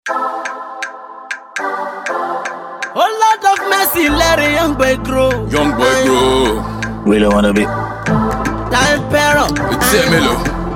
Oh Lord of mercy, let a young boy grow. Young boy grow. Really wanna be. Life peril. It's Emelo.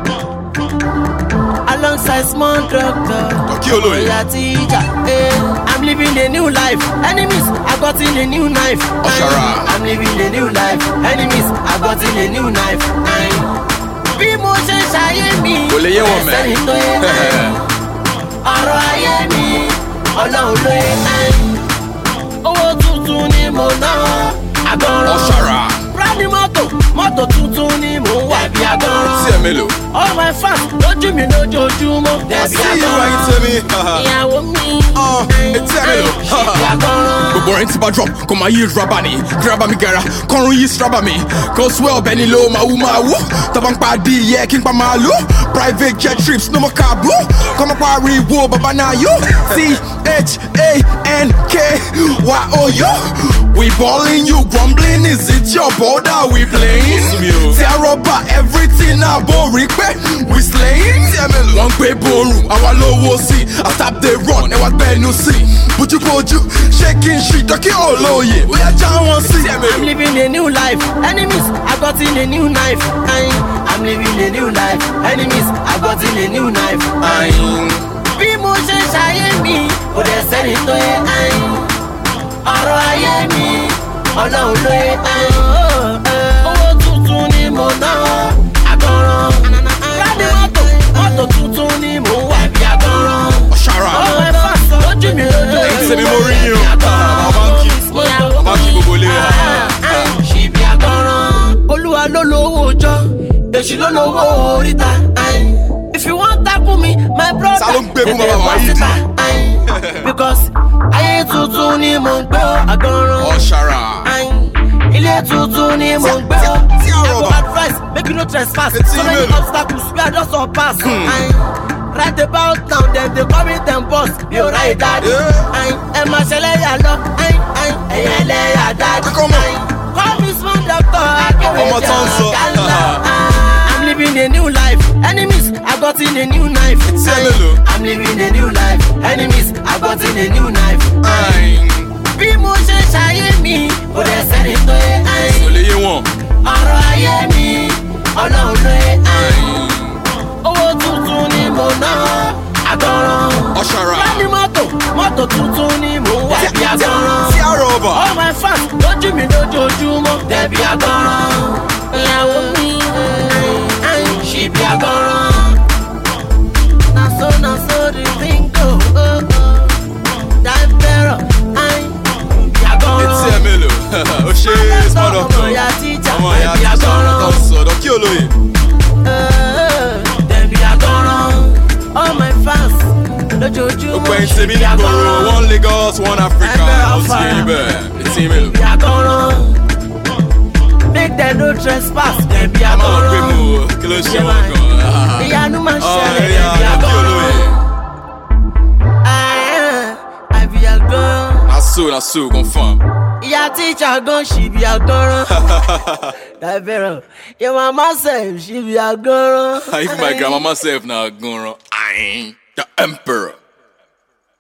Alongside small doctor. Okiolo. Teacher. I'm living a new life. Enemies, I got in a new knife. Oshara. I'm living a new life. Enemies, I got in a new knife. Bí mo ṣe ṣayé mi. Kò lè yé wọn mẹ́. Ẹsẹ̀ tó yé mi. Ọ̀rọ̀ ayé mi. Ọlọ́run ló yé. Owó tuntun ni mo ná. Àgọ́rọ̀. Oshara. Rádì mọ́tò tuntun ni mo wà bí àgọ́rọ̀. It's Emelo. All my fans lójú mi lójoojúmọ́. I see you right to me. Ìyàwó mi. It's Emelo. Gbogbo orin ti bá drop, kò máa yí rọ́bà ni. Gírábà mi gẹ̀rà, kọrun yí straba mi. Kò swell bẹ́ẹ̀ ni ló máa wú. Tọ́ba ń pa adìyẹ kí n pa màálù. Private jet trips, no more cabo. Kọ́mọ pariwo bàbá náà yó. CHANKYOU. We balling, you grumbling. Is it your border we playing? Tear up everything aborí pé we slaying. Wọ́n gbé borun, àwa lówó sí. I stop the run, ẹ wá gbẹ́nu sí. Bójúbójú, shaking shit, dọ́kí olóye. Bóyá já wọn sí. I'm living a new life. Enemies, I got in a new knife. I'm living a new life. Enemies, I got in a new knife. Bí mo ṣe ṣayé mi, kò dẹ̀ sẹ́ni tó yé. Ọ̀rọ̀ ayé mi, Ọlọ́run ló yé. Owó tuntun ni mo ná. Àgọ́rọ̀. Rádì mọ́tò tuntun ni mo wà bí àgọ́rọ̀. Oshara. Ọ̀rọ̀ ẹ̀fà lójú mi lójú. Ṣé mi mo rí yín o? Báńkì gbogbo lé wa. Ṣìbí àgọ́rọ̀. Olúwa ló lówó ọjọ́, èṣù ló lówó oríta. If you want tackle me, my brother, Sá ló ń gbé fún bàbá wa yìí dì. Because ayé tuntun ni mo ń gbé àgọ́rọ̀. Oshara. Ilé tuntun ni mo ń gbé. I go advise, make you no trespass. So many obstacles, we are just on pass. Right about now, then they call me them boss. Mi ò ráyè dáadé. Ẹ máa ṣẹlẹ̀ yà lọ. Ẹ̀yẹ ẹlẹ́yà dáadé. Call me small doctor. Ọmọ tó ń sọ. I'm living a new life. Enemies, I got in a new knife. I'm living a new life. Enemies, I got in a new knife. Bí mo ṣe ṣayé mi, kò dẹ̀ sẹ́ni tó yé. Kò lè yé wọn. Ọ̀rọ̀ ayé mi, Ọlọ́run ló yé. Owó tuntun ni mo ná. Àgọ́rọ̀. Oshara. Rádì mọ́tò tuntun ni mo wà bí àgọ́rọ̀. Tí a rọ̀bà. All my fans lójú mi lójoojúmọ́. Dẹ̀bi àgọ́rọ̀. Ìyàwó mi. Ṣìbí àgọ́rọ̀. Na so the thing go. That peril. It's Emelo. O ṣe small doctor. Ọmọ ìyá tíjà tó ń sọ dọ́kí olóye. Dẹ̀bi àgọ́rọ̀. All my fans lójoojúmọ́. Ọ̀pọ̀ ẹ̀yìn tèmi ní gbòòrò, one Lagos, one Africa. Ó ti yẹ ibẹ̀. It's Emelo. Dẹ̀bi àgọ́rọ̀. Make them no trespass. Dẹ̀bi A máa gbé àgọ́rọ̀. mu kí ló ṣe wọ́n gan. Ìyanu máa ṣẹlẹ̀. Ọ̀ya Dẹ̀bi dọ́kí àgọ́rọ̀. olóye. Àbí àgọ́rọ̀. Na so, confirm. Ìyá tíjà gan ṣìbí àgọ́rọ̀. Dàbẹ̀rọ̀. Your mama sef ṣìbí àgọ́rọ̀. Even my grandmama sef na gunran. The emperor.